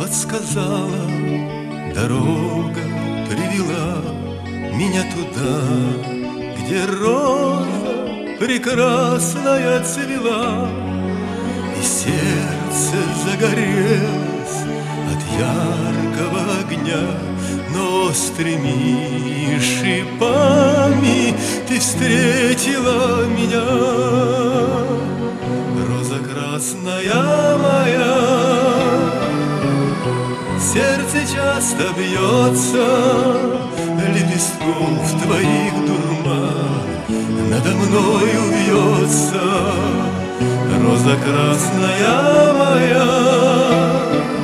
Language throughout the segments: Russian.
подсказала, дорога привела меня туда, где роза прекрасная цвела, и сердце загорелось от яркого огня. Но острыми шипами ты встретила меня, роза красная моя. Сердце часто бьется, лепестков твоих дурман надо мною вьется, роза красная моя.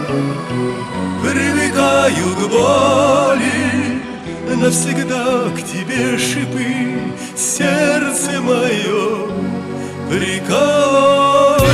Привыкаю к боли, навсегда к тебе шипы сердце мое прикололи.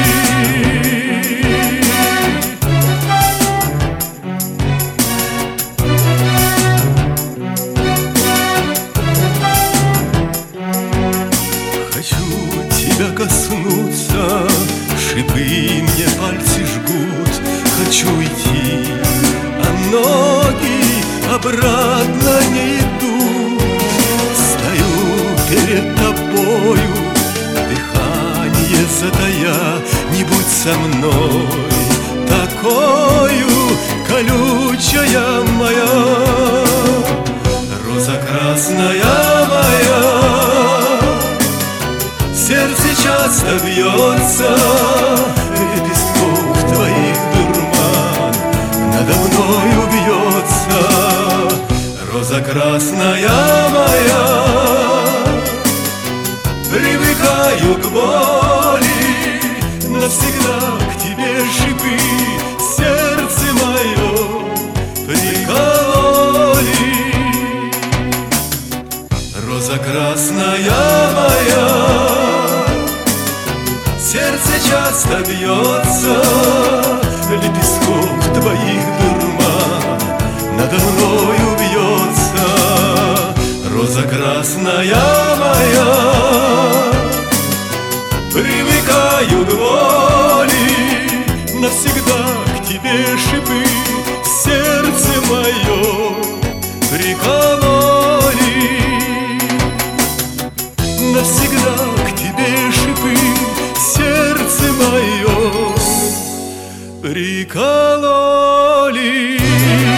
Тебя коснуться, шипы мне пальцы жгут. Хочу идти, а ноги обратно не идут. Стою перед тобою, дыхание затая. Не будь со мной такою колючая моя, роза красная моя. Сердце часто бьется, лепестков твоих дурман надо мною бьется, роза красная моя. Привыкаю к боли, навсегда к тебе шипы сердце мое прикололи, роза красная моя. Сердце часто бьется, лепестков твоих дурман надо мною бьется, роза красная моя. Привыкаю к боли, навсегда к тебе шипы сердце мое прикололи, навсегда к тебе шипы сердце мое прикололи.